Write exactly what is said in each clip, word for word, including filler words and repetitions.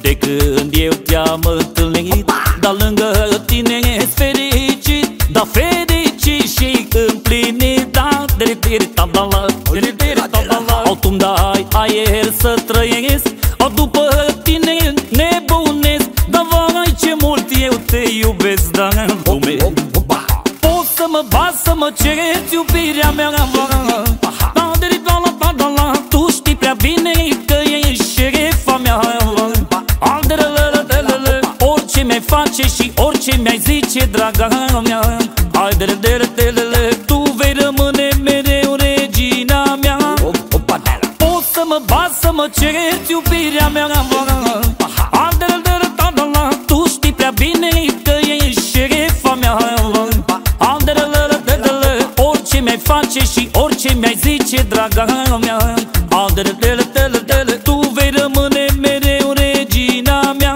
De când eu te-am întâlnit, dar lângă tine ești fericit, dar fericit și împlinit. Da, deri-deri, ta-da-la, deri-deri, ta-da-la. Au tu-mi dai aer să trăiesc, au după tine nebunesc. Dar vai ce mult eu te iubesc, da, în lume. Poți să mă bați, să mă cereți iubirea mea, da, deri-da-la, ta-da-la. Tu știi prea bine că ești șerefa mea. Orice mi-ai face și orice mi-ai zice, draga mea, haide-le-le-le, tu vei rămâne mereu regina mea. Poți să mă bați, să mă cereți iubirea mea, haide-le-le-le, tu știi prea bine că ești șerefa mea. Haide-le-le-le, orice mi-ai face și orice mi-ai zice, draga mea, haide-le-le-le, tu vei rămâne mereu regina mea.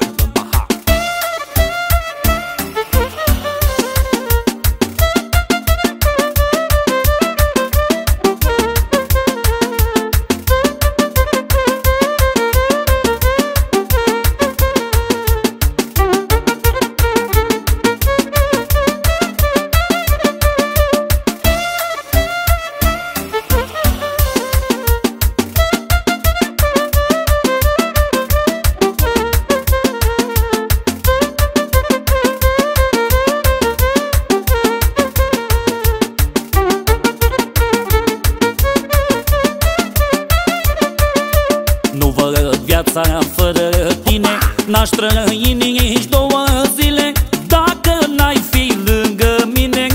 Nu văd viața fără tine, n-aș trăi nici două zile dacă n-ai fi lângă mine.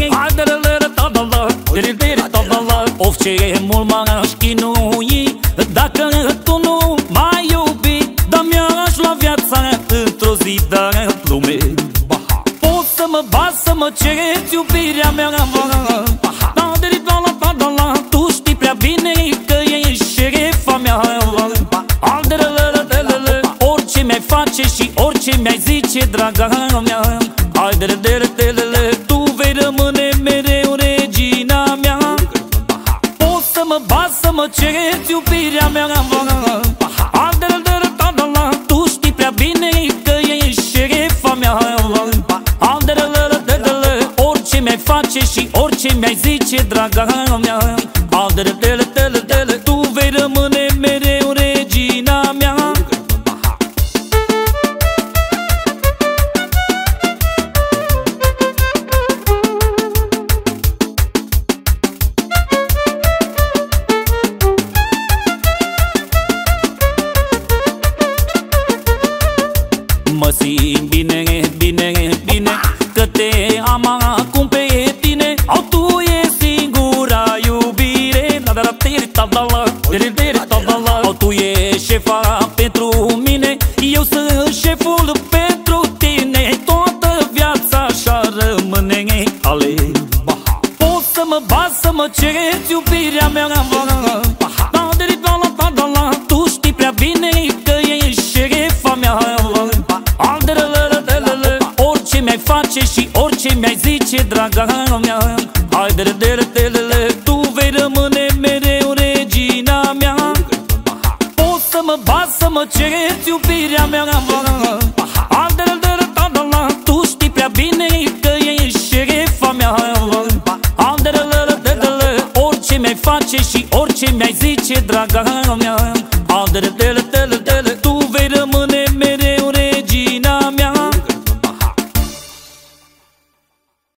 Of, ce mult m-aș chinui dacă tu nu m-ai iubit, dar mi-aș lua viața într-o zi, dar în lume. Poți să mă bați, să mă cereți iubirea mea, tu știi prea bine că ești șerefa mea. Orice mi-ai face și orice mi-ai zice, draga mea, haide-le-le-le, tu vei rămâne mereu regina mea. Poți să mă bați, să mă cereți iubirea mea, haide-le-le-le, tu știi prea bine că ești șerefa mea. Haide-le-le-le, orice mi-ai face și orice mi-ai zice, draga mea, haide-le-le-le, tu vei rămâne mereu regina mea. Mă simt bine, bine, bine că te am acum pe tine. Au, tu e singura iubire, au, tu e șefa pentru mine, eu sunt șeful pentru tine. Toată viața așa rămâne ale. Poți să mă bați, să mă cereți iubirea mea, tu știi prea bine că ești șerefa mea. Orice mi-ai face și orice mi-ai zice, draga mea, haide-le-le, tu vei rămâne mereu regina mea. Poți să mă bați, să mă cereți iubirea mea, haide-le-le, tu știi prea bine că ești șerefa mea. Haide-le-le, orice mi-ai face și orice mi-ai zice, draga mea,